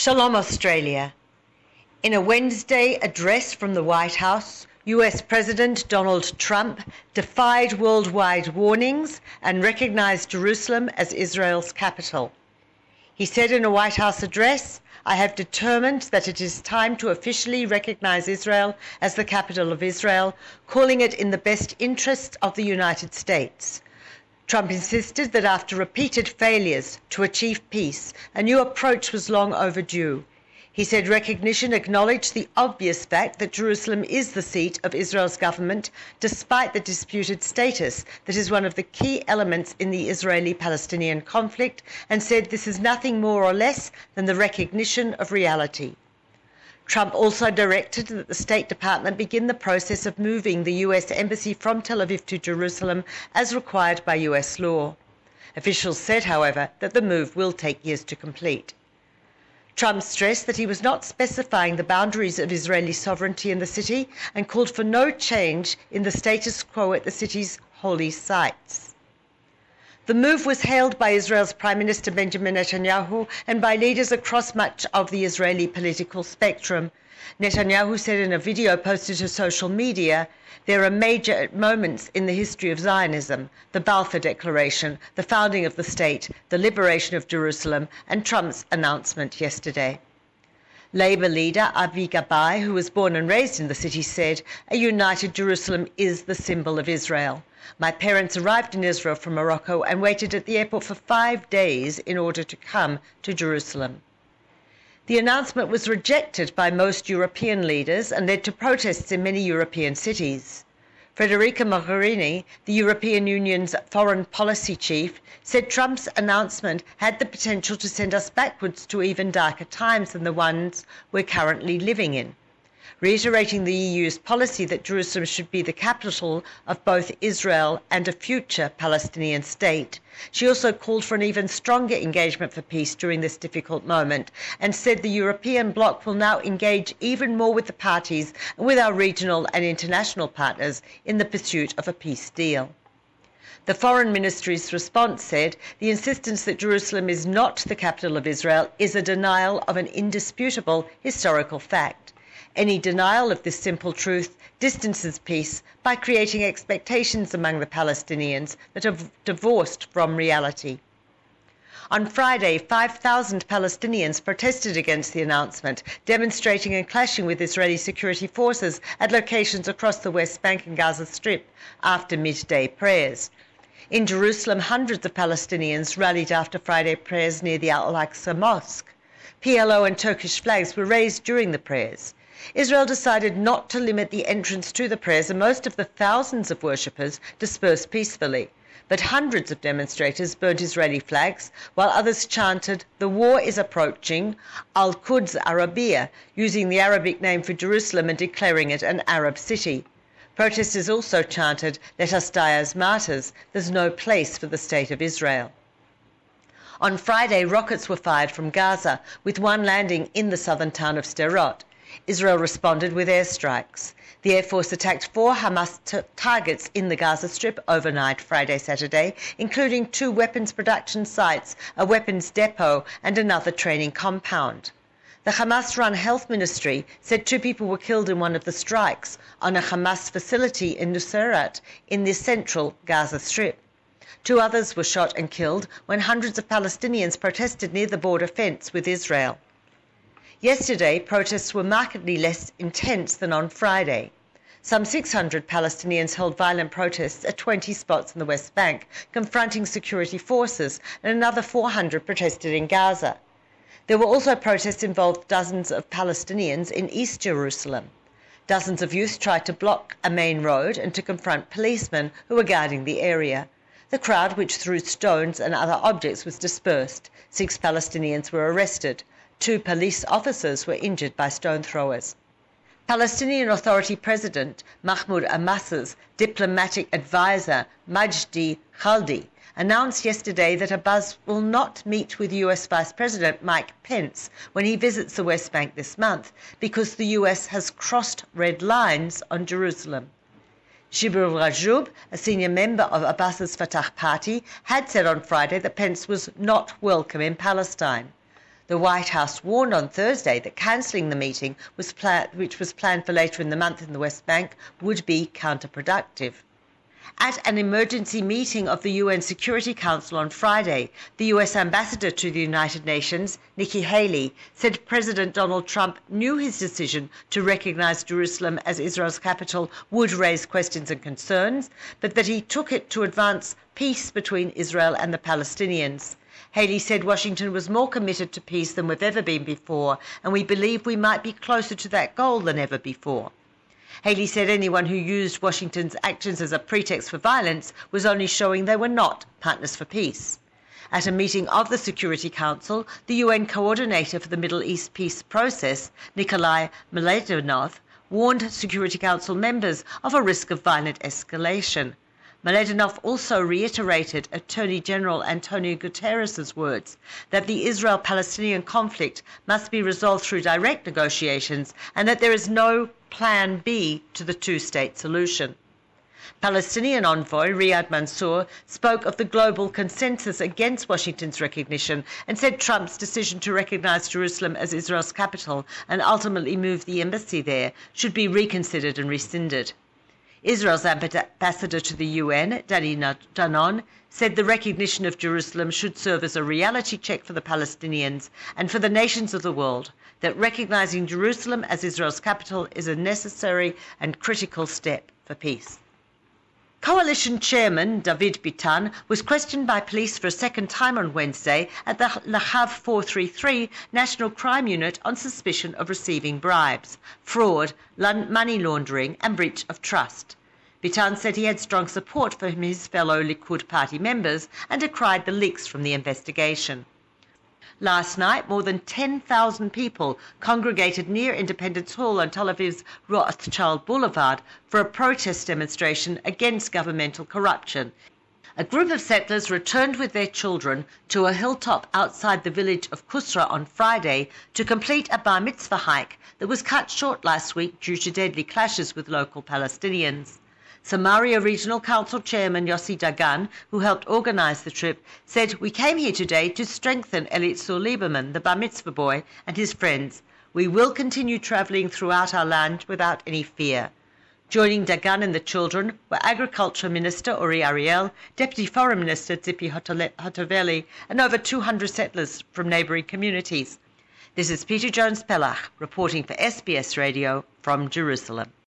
Shalom Australia. In a Wednesday address from the White House, US President Donald Trump defied worldwide warnings and recognized Jerusalem as Israel's capital. He said in a White House address, "I have determined that it is time to officially recognize Israel as the capital of Israel, calling it in the best interests of the United States." Trump insisted that after repeated failures to achieve peace, a new approach was long overdue. He said recognition acknowledged the obvious fact that Jerusalem is the seat of Israel's government, despite the disputed status that is one of the key elements in the Israeli-Palestinian conflict, and said this is nothing more or less than the recognition of reality. Trump also directed that the State Department begin the process of moving the US Embassy from Tel Aviv to Jerusalem as required by US law. Officials said, however, that the move will take years to complete. Trump stressed that he was not specifying the boundaries of Israeli sovereignty in the city and called for no change in the status quo at the city's holy sites. The move was hailed by Israel's Prime Minister Benjamin Netanyahu and by leaders across much of the Israeli political spectrum. Netanyahu said in a video posted to social media, "There are major moments in the history of Zionism: the Balfour Declaration, the founding of the state, the liberation of Jerusalem, and Trump's announcement yesterday." Labour leader Avi Gabay, who was born and raised in the city, said, "A united Jerusalem is the symbol of Israel. My parents arrived in Israel from Morocco and waited at the airport for 5 days in order to come to Jerusalem." The announcement was rejected by most European leaders and led to protests in many European cities. Federica Mogherini, the European Union's foreign policy chief, said Trump's announcement had the potential to send us backwards to even darker times than the ones we're currently living in. Reiterating the EU's policy that Jerusalem should be the capital of both Israel and a future Palestinian state, she also called for an even stronger engagement for peace during this difficult moment and said the European bloc will now engage even more with the parties and with our regional and international partners in the pursuit of a peace deal. The Foreign Ministry's response said the insistence that Jerusalem is not the capital of Israel is a denial of an indisputable historical fact. Any denial of this simple truth distances peace by creating expectations among the Palestinians that are divorced from reality. On Friday, 5,000 Palestinians protested against the announcement, demonstrating and clashing with Israeli security forces at locations across the West Bank and Gaza Strip after midday prayers. In Jerusalem, hundreds of Palestinians rallied after Friday prayers near the Al-Aqsa Mosque. PLO and Turkish flags were raised during the prayers. Israel decided not to limit the entrance to the prayers, and most of the thousands of worshippers dispersed peacefully. But hundreds of demonstrators burned Israeli flags, while others chanted, "The war is approaching, Al-Quds Arabiya," using the Arabic name for Jerusalem and declaring it an Arab city. Protesters also chanted, "Let us die as martyrs, there's no place for the state of Israel." On Friday, rockets were fired from Gaza, with one landing in the southern town of Sderot. Israel responded with airstrikes. The Air Force attacked 4 Hamas targets in the Gaza Strip overnight Friday-Saturday, including 2 weapons production sites, a weapons depot, and another training compound. The Hamas-run health ministry said 2 people were killed in one of the strikes on a Hamas facility in Nuseirat in the central Gaza Strip. 2 others were shot and killed when hundreds of Palestinians protested near the border fence with Israel. Yesterday, protests were markedly less intense than on Friday. Some 600 Palestinians held violent protests at 20 spots in the West Bank, confronting security forces, and another 400 protested in Gaza. There were also protests involving dozens of Palestinians in East Jerusalem. Dozens of youth tried to block a main road and to confront policemen who were guarding the area. The crowd, which threw stones and other objects, was dispersed. 6 Palestinians were arrested. 2 police officers were injured by stone throwers. Palestinian Authority President Mahmoud Abbas's diplomatic advisor Majdi Khaldi announced yesterday that Abbas will not meet with US Vice President Mike Pence when he visits the West Bank this month because the US has crossed red lines on Jerusalem. Jibril Rajoub, a senior member of Abbas's Fatah party, had said on Friday that Pence was not welcome in Palestine. The White House warned on Thursday that cancelling the meeting, which was planned for later in the month in the West Bank, would be counterproductive. At an emergency meeting of the UN Security Council on Friday, the US ambassador to the United Nations, Nikki Haley, said President Donald Trump knew his decision to recognize Jerusalem as Israel's capital would raise questions and concerns, but that he took it to advance peace between Israel and the Palestinians. Haley said Washington was more committed to peace than we've ever been before, and we believe we might be closer to that goal than ever before. Haley said anyone who used Washington's actions as a pretext for violence was only showing they were not partners for peace. At a meeting of the Security Council, the UN coordinator for the Middle East peace process, Nikolai Mladenov, warned Security Council members of a risk of violent escalation. Mladenov also reiterated Attorney General Antonio Guterres' words that the Israel-Palestinian conflict must be resolved through direct negotiations and that there is no plan B to the two-state solution. Palestinian envoy Riyad Mansour spoke of the global consensus against Washington's recognition and said Trump's decision to recognize Jerusalem as Israel's capital and ultimately move the embassy there should be reconsidered and rescinded. Israel's ambassador to the UN, Danny Danon, said the recognition of Jerusalem should serve as a reality check for the Palestinians and for the nations of the world, that recognizing Jerusalem as Israel's capital is a necessary and critical step for peace. Coalition chairman David Bitan was questioned by police for a second time on Wednesday at the Lahav 433 National Crime Unit on suspicion of receiving bribes, fraud, money laundering and breach of trust. Bitan said he had strong support from his fellow Likud party members and decried the leaks from the investigation. Last night, more than 10,000 people congregated near Independence Hall on Tel Aviv's Rothschild Boulevard for a protest demonstration against governmental corruption. A group of settlers returned with their children to a hilltop outside the village of Kusra on Friday to complete a bar mitzvah hike that was cut short last week due to deadly clashes with local Palestinians. Samaria Regional Council Chairman Yossi Dagan, who helped organize the trip, said, "We came here today to strengthen Elitzur Lieberman, the bar mitzvah boy, and his friends. We will continue traveling throughout our land without any fear." Joining Dagan and the children were Agriculture Minister Uri Ariel, Deputy Foreign Minister Tzipi Hotovely, and over 200 settlers from neighboring communities. This is Peter Jones-Pellach reporting for SBS Radio from Jerusalem.